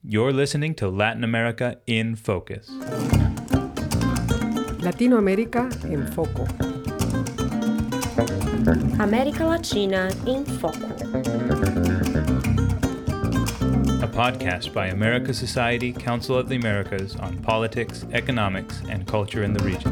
You're listening to Latin America in Focus. Latinoamérica en Foco. América Latina em Foco. A podcast by America Society, Council of the Americas on politics, economics, and culture in the region.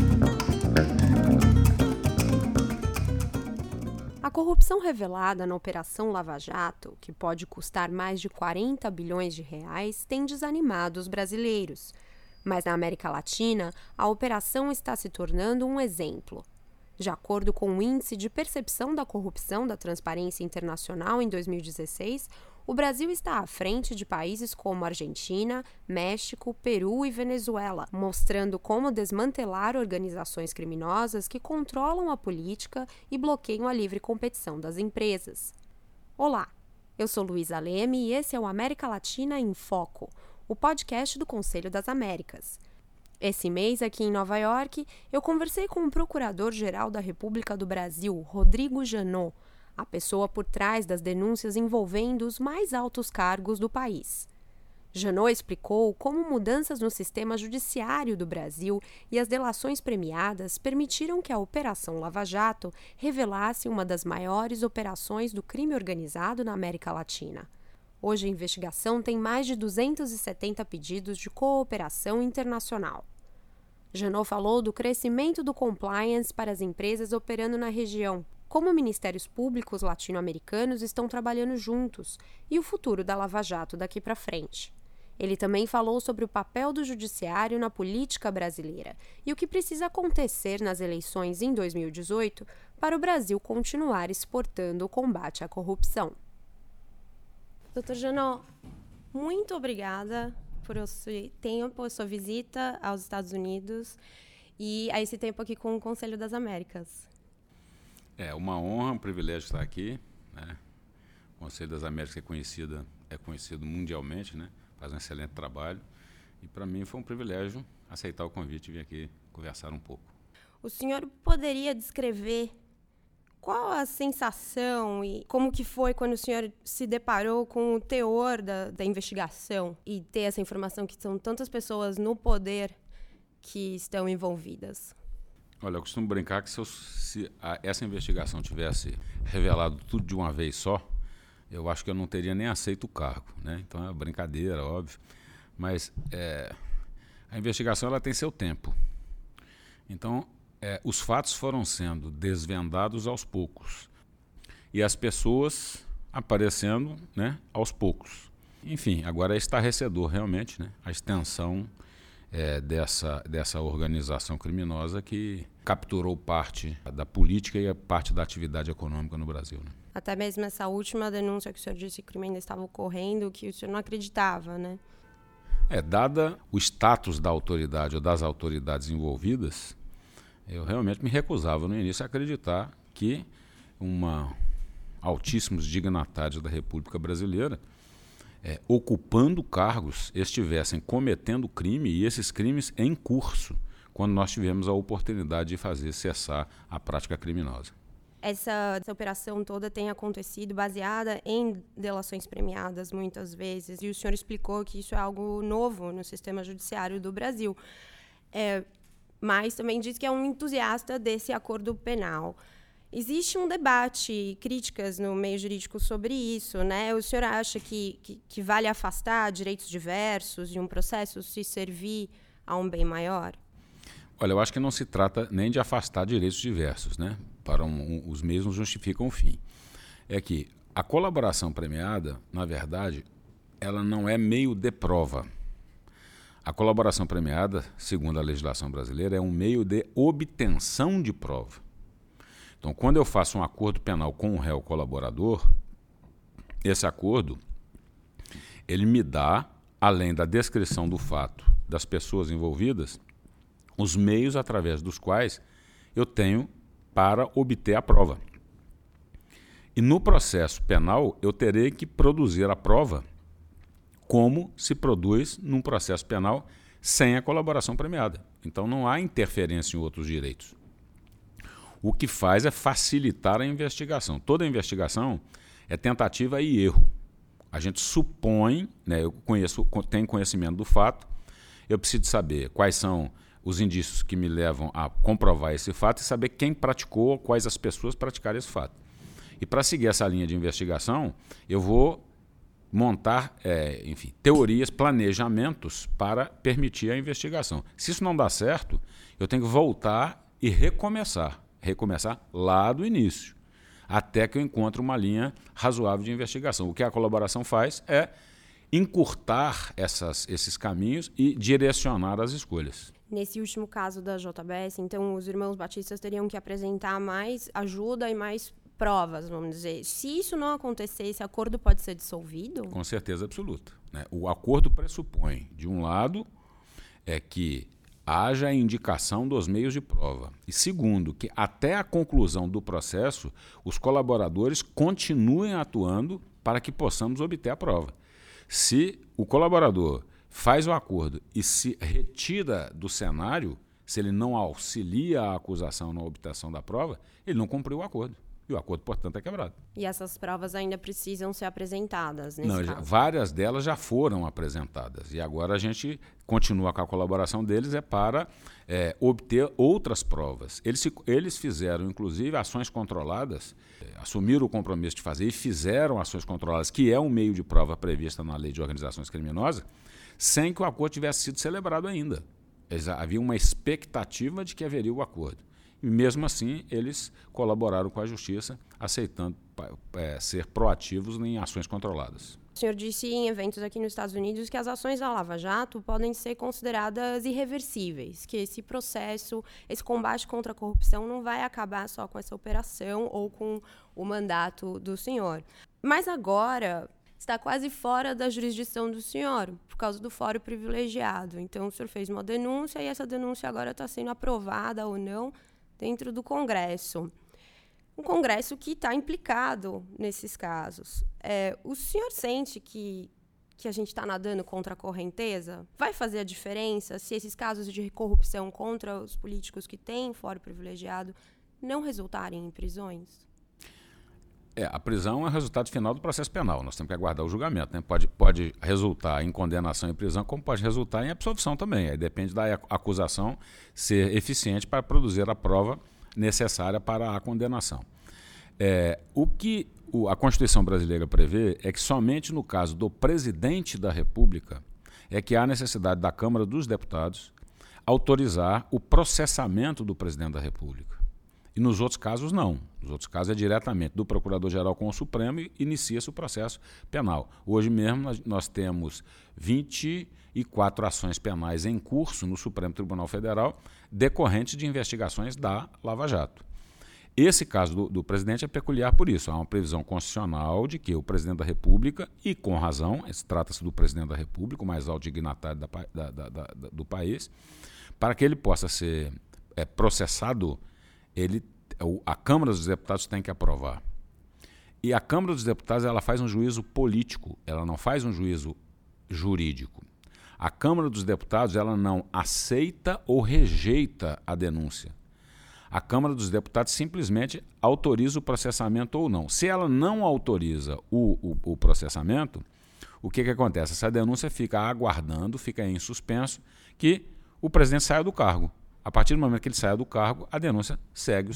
A corrupção revelada na Operação Lava Jato, que pode custar mais de 40 bilhões de reais, tem desanimado os brasileiros. Mas na América Latina, a operação está se tornando um exemplo. De acordo com o Índice de Percepção da Corrupção da Transparência Internacional em 2016, o Brasil está à frente de países como Argentina, México, Peru e Venezuela, mostrando como desmantelar organizações criminosas que controlam a política e bloqueiam a livre competição das empresas. Olá, eu sou Luísa Leme e esse é o América Latina em Foco, o podcast do Conselho das Américas. Esse mês, aqui em Nova York, eu conversei com o Procurador-Geral da República do Brasil, Rodrigo Janot, a pessoa por trás das denúncias envolvendo os mais altos cargos do país. Janot explicou como mudanças no sistema judiciário do Brasil e as delações premiadas permitiram que a Operação Lava Jato revelasse uma das maiores operações do crime organizado na América Latina. Hoje a investigação tem mais de 270 pedidos de cooperação internacional. Janot falou do crescimento do compliance para as empresas operando na região, como ministérios públicos latino-americanos estão trabalhando juntos e o futuro da Lava Jato daqui para frente. Ele também falou sobre o papel do judiciário na política brasileira e o que precisa acontecer nas eleições em 2018 para o Brasil continuar exportando o combate à corrupção. Doutor Janot, muito obrigada por esse tempo, a sua visita aos Estados Unidos e a esse tempo aqui com o Conselho das Américas. É uma honra, um privilégio estar aqui, né? O Conselho das Américas é conhecido mundialmente, né? Faz um excelente trabalho e para mim foi um privilégio aceitar o convite e vir aqui conversar um pouco. O senhor poderia descrever qual a sensação e como que foi quando o senhor se deparou com o teor da investigação e ter essa informação que são tantas pessoas no poder que estão envolvidas? Olha, eu costumo brincar que se essa investigação tivesse revelado tudo de uma vez só, eu acho que eu não teria nem aceito o cargo, né? Então é uma brincadeira, óbvio. Mas a investigação ela tem seu tempo. Então, os fatos foram sendo desvendados aos poucos e as pessoas aparecendo, né, aos poucos. Enfim, agora é estarrecedor realmente, né, a extensão dessa organização criminosa que capturou parte da política e a parte da atividade econômica no Brasil, né? Até mesmo essa última denúncia que o senhor disse que o crime ainda estava ocorrendo, que o senhor não acreditava, né? Dada o status da autoridade ou das autoridades envolvidas, eu realmente me recusava no início a acreditar que altíssimos dignatários da República Brasileira, ocupando cargos, estivessem cometendo crime e esses crimes em curso, quando nós tivemos a oportunidade de fazer cessar a prática criminosa. Essa operação toda tem acontecido baseada em delações premiadas, muitas vezes, e o senhor explicou que isso é algo novo no sistema judiciário do Brasil. Mas também diz que é um entusiasta desse acordo penal. Existe um debate e críticas no meio jurídico sobre isso, né? O senhor acha que vale afastar direitos diversos de um processo se servir a um bem maior? Olha, eu acho que não se trata nem de afastar direitos diversos, né? Para os mesmos justificam o fim. É que a colaboração premiada, na verdade, ela não é meio de prova. A colaboração premiada, segundo a legislação brasileira, é um meio de obtenção de prova. Então, quando eu faço um acordo penal com um réu colaborador, esse acordo, ele me dá, além da descrição do fato das pessoas envolvidas, os meios através dos quais eu tenho para obter a prova. E no processo penal, eu terei que produzir a prova como se produz num processo penal sem a colaboração premiada. Então não há interferência em outros direitos. O que faz é facilitar a investigação. Toda investigação é tentativa e erro. A gente supõe, né, eu tenho conhecimento do fato, eu preciso saber quais são os indícios que me levam a comprovar esse fato e saber quem praticou, quais as pessoas praticaram esse fato. E para seguir essa linha de investigação, eu vou montar, teorias, planejamentos para permitir a investigação. Se isso não dá certo, eu tenho que voltar e recomeçar lá do início, até que eu encontre uma linha razoável de investigação. O que a colaboração faz é encurtar esses caminhos e direcionar as escolhas. Nesse último caso da JBS, então, os irmãos batistas teriam que apresentar mais ajuda e mais provas, vamos dizer. Se isso não acontecer, esse acordo pode ser dissolvido? Com certeza absoluta, né? O acordo pressupõe, de um lado, que haja a indicação dos meios de prova. E segundo, que até a conclusão do processo, os colaboradores continuem atuando para que possamos obter a prova. Se o colaborador faz o acordo e se retira do cenário, se ele não auxilia a acusação na obtenção da prova, ele não cumpriu o acordo. E o acordo, portanto, é quebrado. E essas provas ainda precisam ser apresentadas nesse caso? Várias delas já foram apresentadas. E agora a gente continua com a colaboração deles para obter outras provas. Eles fizeram, inclusive, ações controladas, assumiram o compromisso de fazer e fizeram ações controladas, que é um meio de prova prevista na Lei de Organizações Criminosas, sem que o acordo tivesse sido celebrado ainda. Havia uma expectativa de que haveria o acordo. E mesmo assim, eles colaboraram com a Justiça, aceitando ser proativos em ações controladas. O senhor disse em eventos aqui nos Estados Unidos que as ações da Lava Jato podem ser consideradas irreversíveis, que esse processo, esse combate contra a corrupção não vai acabar só com essa operação ou com o mandato do senhor. Mas agora está quase fora da jurisdição do senhor, por causa do fórum privilegiado. Então, o senhor fez uma denúncia e essa denúncia agora está sendo aprovada ou não dentro do Congresso. Um Congresso que está implicado nesses casos. O senhor sente que a gente está nadando contra a correnteza? Vai fazer a diferença se esses casos de corrupção contra os políticos que têm fórum privilegiado não resultarem em prisões? A prisão é o resultado final do processo penal. Nós temos que aguardar o julgamento, né? Pode resultar em condenação e prisão, como pode resultar em absolvição também. Aí depende da acusação ser eficiente para produzir a prova necessária para a condenação. O que a Constituição brasileira prevê é que somente no caso do presidente da República é que há necessidade da Câmara dos Deputados autorizar o processamento do presidente da República. E nos outros casos, não. Nos outros casos é diretamente do Procurador-Geral com o Supremo e inicia-se o processo penal. Hoje mesmo nós temos 24 ações penais em curso no Supremo Tribunal Federal decorrentes de investigações da Lava Jato. Esse caso do presidente é peculiar por isso. Há uma previsão constitucional de que o presidente da República, e com razão, trata-se do presidente da República, o mais alto dignatário do país, para que ele possa ser processado, a Câmara dos Deputados tem que aprovar. E a Câmara dos Deputados ela faz um juízo político, ela não faz um juízo jurídico. A Câmara dos Deputados ela não aceita ou rejeita a denúncia. A Câmara dos Deputados simplesmente autoriza o processamento ou não. Se ela não autoriza o processamento, o que acontece? Essa denúncia fica aguardando, fica em suspenso, que o presidente saia do cargo. A partir do momento que ele saia do cargo, a denúncia segue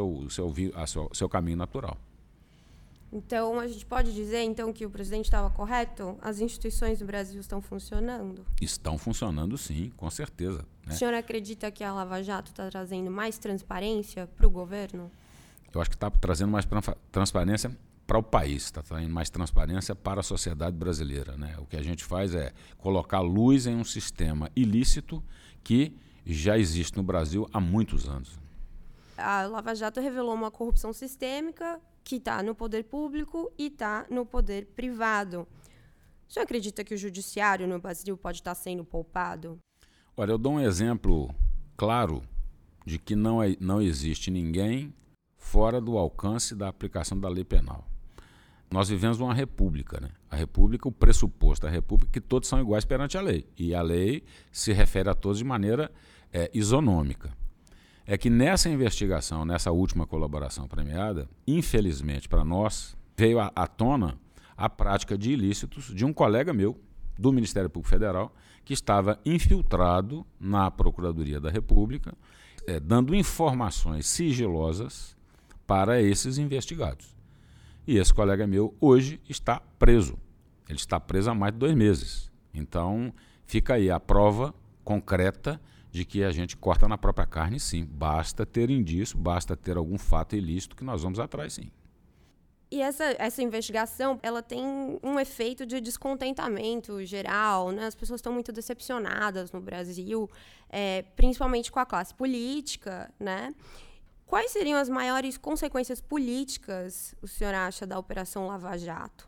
o seu caminho natural. Então, a gente pode dizer então, que o presidente estava correto? As instituições do Brasil estão funcionando? Estão funcionando, sim, com certeza. Né? O senhor acredita que a Lava Jato está trazendo mais transparência para o governo? Eu acho que está trazendo mais transparência para o país, está trazendo mais transparência para a sociedade brasileira. Né? O que a gente faz é colocar luz em um sistema ilícito que já existe no Brasil há muitos anos. A Lava Jato revelou uma corrupção sistêmica que está no poder público e está no poder privado. O senhor acredita que o judiciário no Brasil pode estar sendo poupado? Olha, eu dou um exemplo claro de que não existe ninguém fora do alcance da aplicação da lei penal. Nós vivemos numa república, né? A república, o pressuposto da república é que todos são iguais perante a lei. E a lei se refere a todos de maneira isonômica. É que nessa investigação, nessa última colaboração premiada, infelizmente para nós, veio à tona a prática de ilícitos de um colega meu, do Ministério Público Federal, que estava infiltrado na Procuradoria da República, dando informações sigilosas para esses investigados. E esse colega meu hoje está preso. Ele está preso há mais de 2 meses. Então, fica aí a prova concreta de que a gente corta na própria carne, sim. Basta ter indício, basta ter algum fato ilícito que nós vamos atrás, sim. E essa investigação, ela tem um efeito de descontentamento geral, né? As pessoas estão muito decepcionadas no Brasil, principalmente com a classe política, né? Quais seriam as maiores consequências políticas, o senhor acha, da Operação Lava Jato?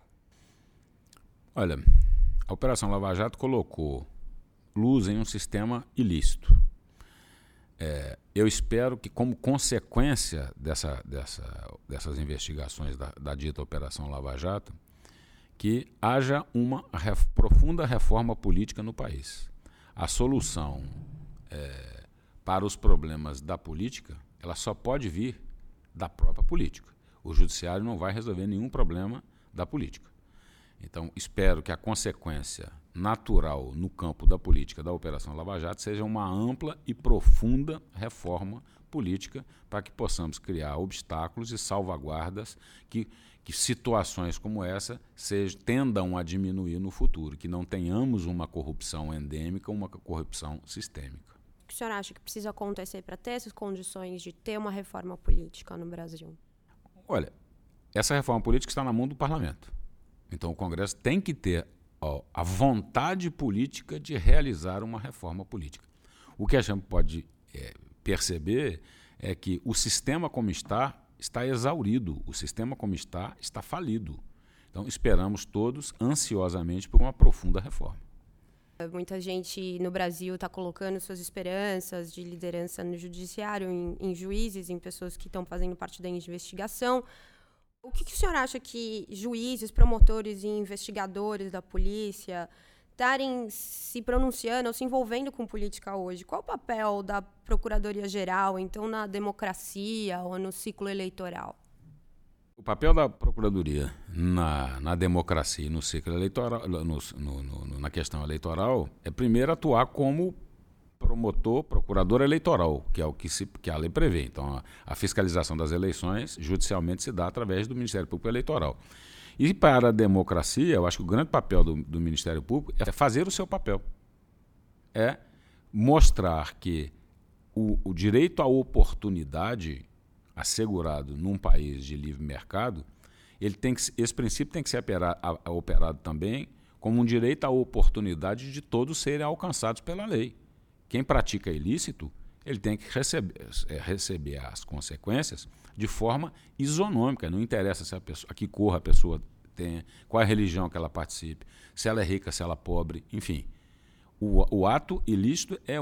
Olha, a Operação Lava Jato colocou luz em um sistema ilícito. Eu espero que, como consequência dessas investigações da dita Operação Lava Jato, que haja uma profunda reforma política no país. A solução para os problemas da política, ela só pode vir da própria política. O judiciário não vai resolver nenhum problema da política. Então, espero que a consequência natural no campo da política da Operação Lava Jato seja uma ampla e profunda reforma política para que possamos criar obstáculos e salvaguardas que situações como essa tendam a diminuir no futuro, que não tenhamos uma corrupção endêmica, uma corrupção sistêmica. O que o senhor acha que precisa acontecer para ter essas condições de ter uma reforma política no Brasil? Olha, essa reforma política está na mão do parlamento. Então, o Congresso tem que ter a vontade política de realizar uma reforma política. O que a gente pode perceber é que o sistema como está exaurido, o sistema como está falido. Então, esperamos todos ansiosamente por uma profunda reforma. Muita gente no Brasil está colocando suas esperanças de liderança no judiciário, em juízes, em pessoas que estão fazendo parte da investigação. O que o senhor acha que juízes, promotores e investigadores da polícia estarem se pronunciando ou se envolvendo com política hoje? Qual o papel da Procuradoria-Geral, então, na democracia ou no ciclo eleitoral? O papel da Procuradoria na democracia e no ciclo eleitoral, na questão eleitoral, é primeiro atuar como procurador eleitoral, que é o que a lei prevê. Então, a fiscalização das eleições judicialmente se dá através do Ministério Público Eleitoral. E para a democracia, eu acho que o grande papel do Ministério Público é fazer o seu papel. É mostrar que o direito à oportunidade assegurado num país de livre mercado, esse princípio tem que ser operado também como um direito à oportunidade de todos serem alcançados pela lei. Quem pratica ilícito, ele tem que receber as consequências de forma isonômica. Não interessa se a que cor a pessoa tem, qual é a religião que ela participe, se ela é rica, se ela é pobre, enfim. O ato ilícito é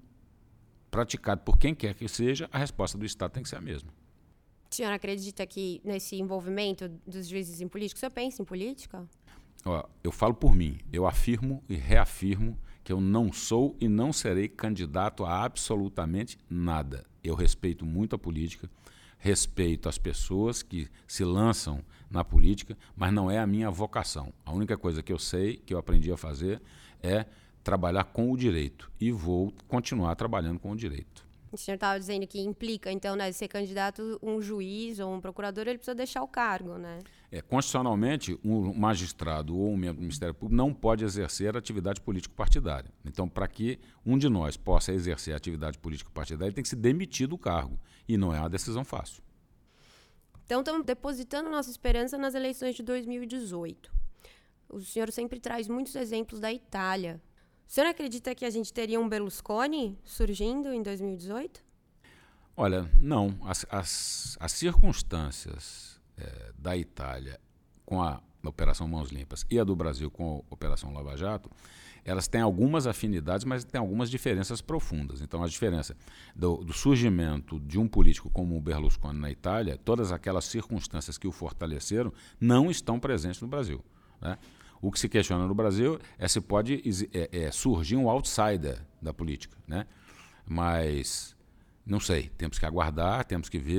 praticado por quem quer que seja, a resposta do Estado tem que ser a mesma. A senhora acredita que nesse envolvimento dos juízes em política, o senhor pensa em política? Eu falo por mim, eu afirmo e reafirmo que eu não sou e não serei candidato a absolutamente nada. Eu respeito muito a política, respeito as pessoas que se lançam na política, mas não é a minha vocação. A única coisa que eu sei, que eu aprendi a fazer, é trabalhar com o direito. E vou continuar trabalhando com o direito. O senhor estava dizendo que implica, então, né, ser candidato, um juiz ou um procurador, ele precisa deixar o cargo, né? Constitucionalmente, um magistrado ou um membro do Ministério Público não pode exercer atividade político-partidária. Então, para que um de nós possa exercer atividade político-partidária, ele tem que se demitir do cargo. E não é uma decisão fácil. Então, estamos depositando nossa esperança nas eleições de 2018. O senhor sempre traz muitos exemplos da Itália. O senhor acredita que a gente teria um Berlusconi surgindo em 2018? Olha, não. As circunstâncias da Itália com a Operação Mãos Limpas e a do Brasil com a Operação Lava Jato, elas têm algumas afinidades, mas têm algumas diferenças profundas. Então, a diferença do surgimento de um político como o Berlusconi na Itália, todas aquelas circunstâncias que o fortaleceram, não estão presentes no Brasil, né? O que se questiona no Brasil é se pode surgir um outsider da política, né? Mas, não sei, temos que aguardar, temos que ver.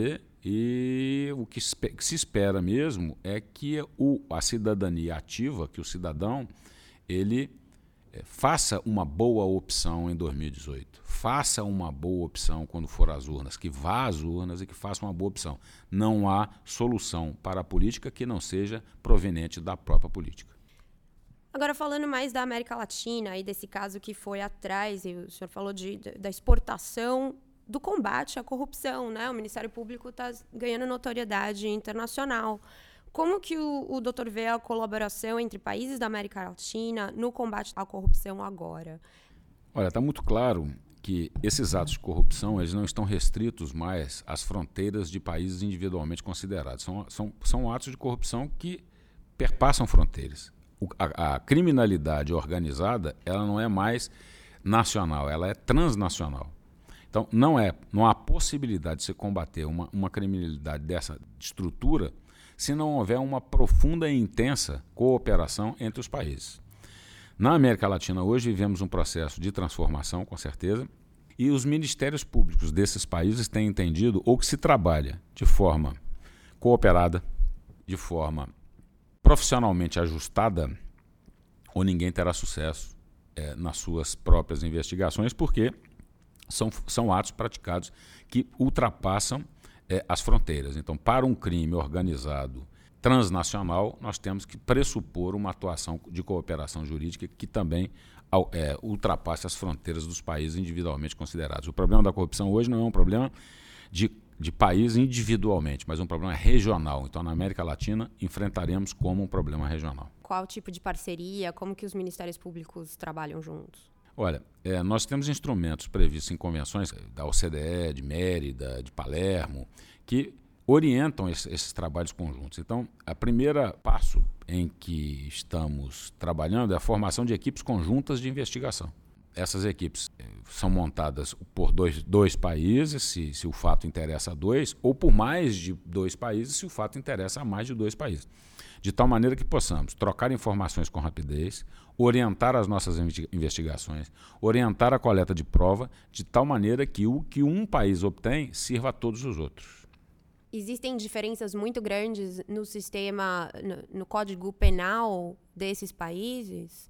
E o que se espera mesmo é que a cidadania ativa, que o cidadão, ele faça uma boa opção em 2018. Faça uma boa opção quando for às urnas, que vá às urnas e que faça uma boa opção. Não há solução para a política que não seja proveniente da própria política. Agora, falando mais da América Latina e desse caso que foi atrás, e o senhor falou da exportação do combate à corrupção, né? O Ministério Público está ganhando notoriedade internacional. Como que o doutor vê a colaboração entre países da América Latina no combate à corrupção agora? Olha, está muito claro que esses atos de corrupção eles não estão restritos mais às fronteiras de países individualmente considerados. São atos de corrupção que perpassam fronteiras. A criminalidade organizada ela não é mais nacional, ela é transnacional. Então, não há possibilidade de se combater uma criminalidade dessa estrutura se não houver uma profunda e intensa cooperação entre os países. Na América Latina, hoje, vivemos um processo de transformação, com certeza, e os ministérios públicos desses países têm entendido ou que se trabalha de forma cooperada, de forma profissionalmente ajustada, ou ninguém terá sucesso nas suas próprias investigações, porque são atos praticados que ultrapassam as fronteiras. Então, para um crime organizado transnacional, nós temos que pressupor uma atuação de cooperação jurídica que também ultrapasse as fronteiras dos países individualmente considerados. O problema da corrupção hoje não é um problema de país individualmente, mas um problema regional. Então, na América Latina, enfrentaremos como um problema regional. Qual tipo de parceria? Como que os ministérios públicos trabalham juntos? Olha, nós temos instrumentos previstos em convenções da OCDE, de Mérida, de Palermo, que orientam esses trabalhos conjuntos. Então, o primeiro passo em que estamos trabalhando é a formação de equipes conjuntas de investigação. Essas equipes são montadas por dois países, se o fato interessa a dois, ou por mais de 2 países, se o fato interessa a mais de 2 países. De tal maneira que possamos trocar informações com rapidez, orientar as nossas investigações, orientar a coleta de prova, de tal maneira que o que um país obtém sirva a todos os outros. Existem diferenças muito grandes no sistema, no Código Penal desses países?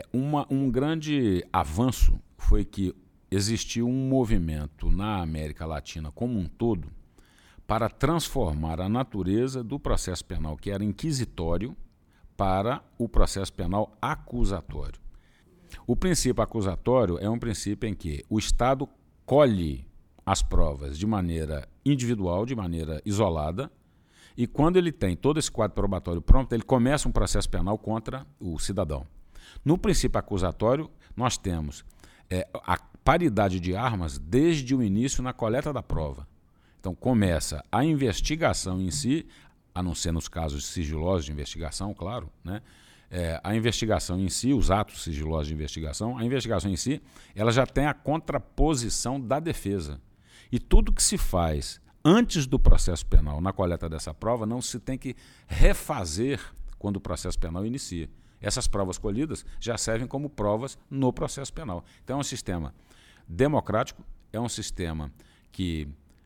Um grande avanço foi que existiu um movimento na América Latina como um todo para transformar a natureza do processo penal, que era inquisitório, para o processo penal acusatório. O princípio acusatório é um princípio em que o Estado colhe as provas de maneira individual, de maneira isolada, e quando ele tem todo esse quadro probatório pronto, ele começa um processo penal contra o cidadão. No princípio acusatório, nós temos a paridade de armas desde o início na coleta da prova. Então, começa a investigação em si, a não ser nos casos sigilosos de investigação, claro, né? A investigação em si, os atos sigilosos de investigação, a investigação em si, ela já tem a contraposição da defesa. E tudo que se faz antes do processo penal na coleta dessa prova não se tem que refazer quando o processo penal inicia. Essas provas colhidas já servem como provas no processo penal. Então é um sistema democrático, é um sistema que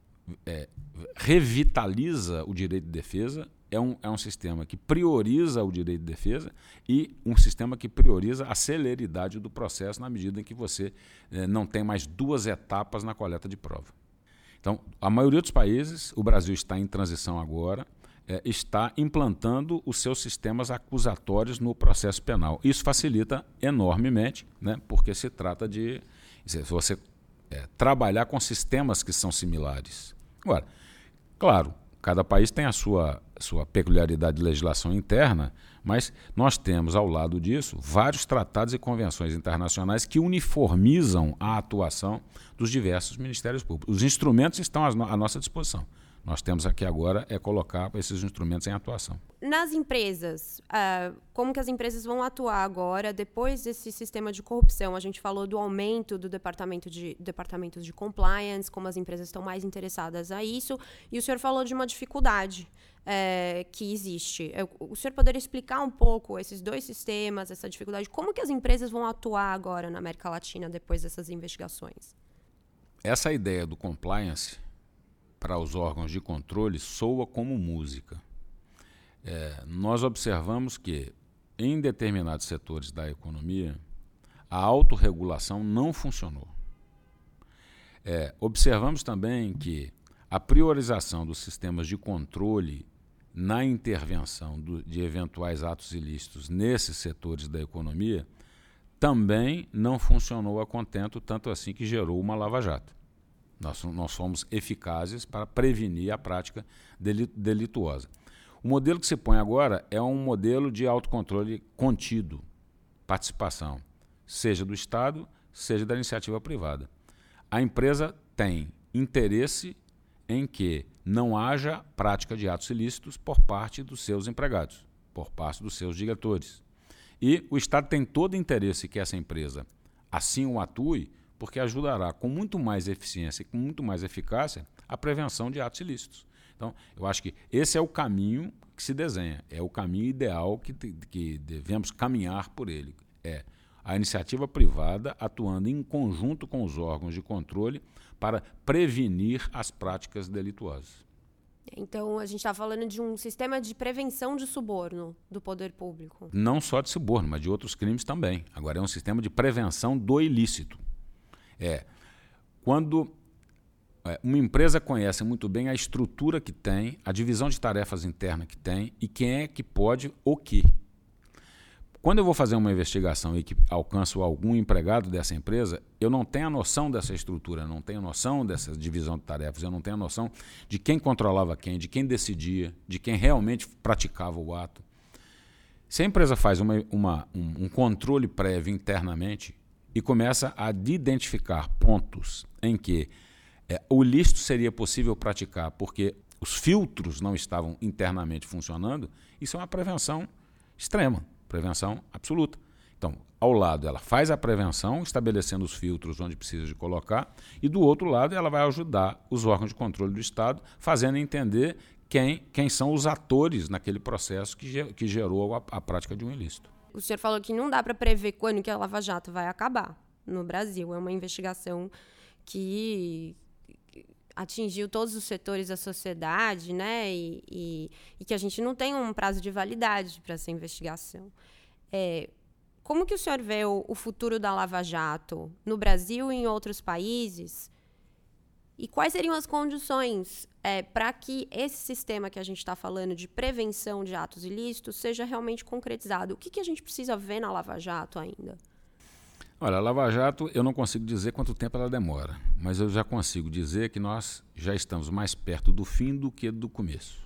revitaliza o direito de defesa, é um sistema que prioriza o direito de defesa e um sistema que prioriza a celeridade do processo na medida em que você não tem mais 2 etapas na coleta de prova. Então, a maioria dos países, o Brasil está em transição agora, está implantando os seus sistemas acusatórios no processo penal. Isso facilita enormemente, né, porque se trata de você trabalhar com sistemas que são similares. Agora, claro, cada país tem a sua peculiaridade de legislação interna, mas nós temos, ao lado disso, vários tratados e convenções internacionais que uniformizam a atuação dos diversos ministérios públicos. Os instrumentos estão à nossa disposição. Nós temos aqui agora colocar esses instrumentos em atuação. Nas empresas, como que as empresas vão atuar agora depois desse sistema de corrupção? A gente falou do aumento do departamentos de compliance, como as empresas estão mais interessadas a isso, e o senhor falou de uma dificuldade que existe. O senhor poderia explicar um pouco esses 2 sistemas, essa dificuldade? Como que as empresas vão atuar agora na América Latina depois dessas investigações? Essa ideia do compliance, para os órgãos de controle soa como música. Nós observamos que, em determinados setores da economia, a autorregulação não funcionou. Observamos também que a priorização dos sistemas de controle na intervenção de eventuais atos ilícitos nesses setores da economia também não funcionou a contento, tanto assim que gerou uma lava-jato. Nós fomos eficazes para prevenir a prática delituosa. O modelo que se põe agora é um modelo de autocontrole contido, participação, seja do Estado, seja da iniciativa privada. A empresa tem interesse em que não haja prática de atos ilícitos por parte dos seus empregados, por parte dos seus diretores. E o Estado tem todo interesse que essa empresa assim o atue, porque ajudará com muito mais eficiência e com muito mais eficácia a prevenção de atos ilícitos. Então, eu acho que esse é o caminho que se desenha, é o caminho ideal que devemos caminhar por ele. É a iniciativa privada atuando em conjunto com os órgãos de controle para prevenir as práticas delituosas. Então, a gente está falando de um sistema de prevenção de suborno do poder público. Não só de suborno, mas de outros crimes também. Agora, é um sistema de prevenção do ilícito. Quando uma empresa conhece muito bem a estrutura que tem, a divisão de tarefas interna que tem e quem é que pode o quê. Quando eu vou fazer uma investigação e que alcanço algum empregado dessa empresa, eu não tenho a noção dessa estrutura, não tenho a noção dessa divisão de tarefas, eu não tenho a noção de quem controlava quem, de quem decidia, de quem realmente praticava o ato. Se a empresa faz um controle prévio internamente e começa a identificar pontos em que o ilícito seria possível praticar porque os filtros não estavam internamente funcionando, isso é uma prevenção extrema. Prevenção absoluta. Então, ao lado, ela faz a prevenção, estabelecendo os filtros onde precisa de colocar, e do outro lado, ela vai ajudar os órgãos de controle do Estado, fazendo entender quem são os atores naquele processo que gerou a prática de um ilícito. O senhor falou que não dá para prever quando que a Lava Jato vai acabar no Brasil. É uma investigação que atingiu todos os setores da sociedade, né? E que a gente não tem um prazo de validade para essa investigação. Como que o senhor vê o futuro da Lava Jato no Brasil e em outros países? E quais seriam as condições para que esse sistema que a gente está falando de prevenção de atos ilícitos seja realmente concretizado? O que a gente precisa ver na Lava Jato ainda? Olha, a Lava Jato, eu não consigo dizer quanto tempo ela demora, mas eu já consigo dizer que nós já estamos mais perto do fim do que do começo.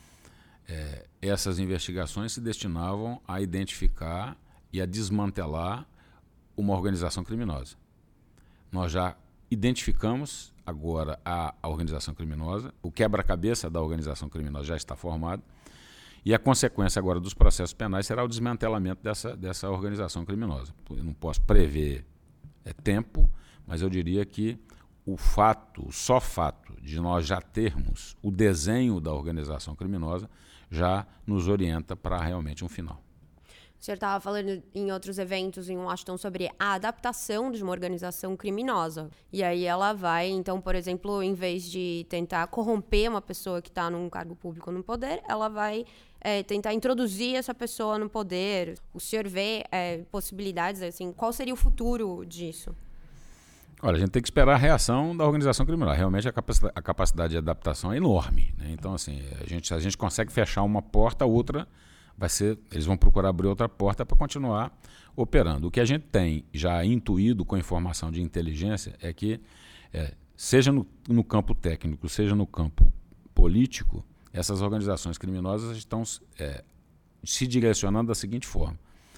Essas investigações se destinavam a identificar e a desmantelar uma organização criminosa. Nós já identificamos agora a organização criminosa, o quebra-cabeça da organização criminosa já está formado, e a consequência agora dos processos penais será o desmantelamento dessa organização criminosa. Eu não posso prever tempo, mas eu diria que o só fato de nós já termos o desenho da organização criminosa já nos orienta para realmente um final. O senhor estava falando em outros eventos em Washington sobre a adaptação de uma organização criminosa. E aí ela vai, então, por exemplo, em vez de tentar corromper uma pessoa que está num cargo público no poder, ela vai tentar introduzir essa pessoa no poder. O senhor vê possibilidades, assim, qual seria o futuro disso? Olha, a gente tem que esperar a reação da organização criminosa. Realmente a capacidade de adaptação é enorme, né? Então, assim, se a gente consegue fechar uma porta, outra eles vão procurar abrir outra porta para continuar operando. O que a gente tem já intuído com informação de inteligência é que, seja no campo técnico, seja no campo político, essas organizações criminosas estão se direcionando da seguinte forma.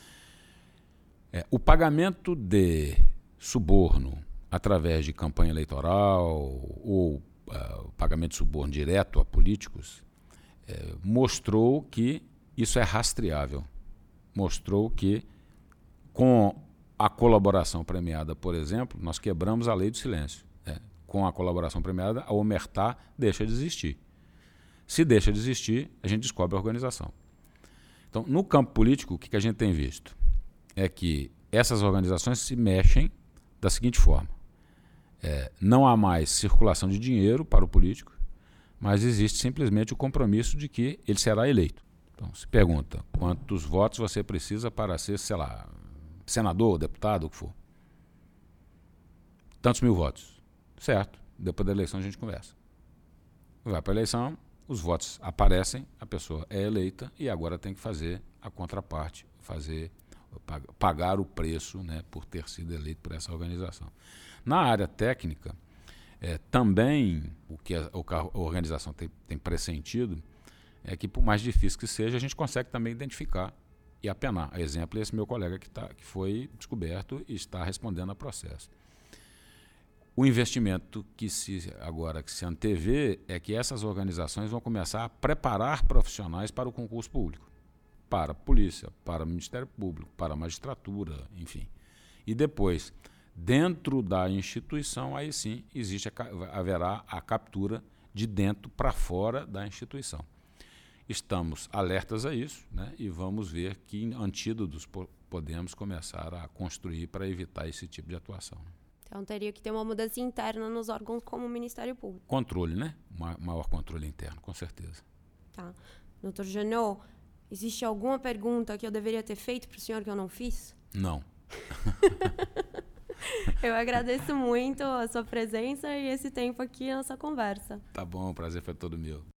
O pagamento de suborno através de campanha eleitoral ou pagamento de suborno direto a políticos mostrou que isso é rastreável. Mostrou que, com a colaboração premiada, por exemplo, nós quebramos a lei do silêncio. Com a colaboração premiada, a omertá deixa de existir. Se deixa de existir, a gente descobre a organização. Então, no campo político, o que a gente tem visto? É que essas organizações se mexem da seguinte forma. Não há mais circulação de dinheiro para o político, mas existe simplesmente o compromisso de que ele será eleito. Então, se pergunta quantos votos você precisa para ser, sei lá, senador, deputado, o que for. Tantos mil votos. Certo. Depois da eleição a gente conversa. Vai para a eleição, os votos aparecem, a pessoa é eleita e agora tem que fazer a contraparte, pagar o preço, né, por ter sido eleito por essa organização. Na área técnica, também o que a organização tem pressentido é que, por mais difícil que seja, a gente consegue também identificar e apenar. Exemplo, esse meu colega que foi descoberto e está respondendo a processo. O investimento que se antevê é que essas organizações vão começar a preparar profissionais para o concurso público, para a polícia, para o Ministério Público, para a magistratura, enfim. E depois, dentro da instituição, aí sim haverá a captura de dentro para fora da instituição. Estamos alertas a isso, né, e vamos ver que antídotos podemos começar a construir para evitar esse tipo de atuação. Então teria que ter uma mudança interna nos órgãos como o Ministério Público. Controle, né? Maior controle interno, com certeza. Tá. Doutor Janot, existe alguma pergunta que eu deveria ter feito para o senhor que eu não fiz? Não. Eu agradeço muito a sua presença e esse tempo aqui, a nossa conversa. Tá bom, o prazer foi todo meu.